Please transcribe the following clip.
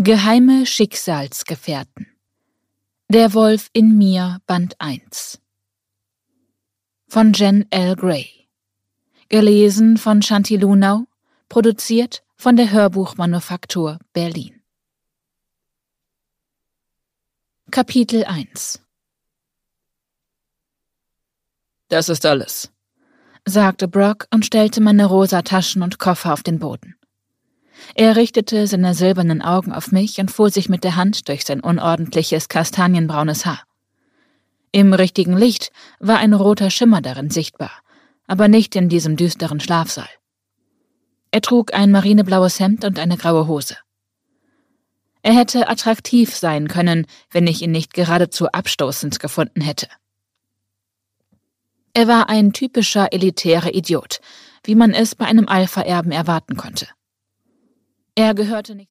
Geheime Schicksalsgefährten. Der Wolf in mir, Band 1. Von Jen L. Gray. Gelesen von Shanti Lunau, produziert von der Hörbuchmanufaktur Berlin. Kapitel 1. Das ist alles, sagte Brock und stellte meine rosa Taschen und Koffer auf den Boden. Er richtete seine silbernen Augen auf mich und fuhr sich mit der Hand durch sein unordentliches, kastanienbraunes Haar. Im richtigen Licht war ein roter Schimmer darin sichtbar, aber nicht in diesem düsteren Schlafsaal. Er trug ein marineblaues Hemd und eine graue Hose. Er hätte attraktiv sein können, wenn ich ihn nicht geradezu abstoßend gefunden hätte. Er war ein typischer elitärer Idiot, wie man es bei einem Alpha-Erben erwarten konnte. Er gehörte nicht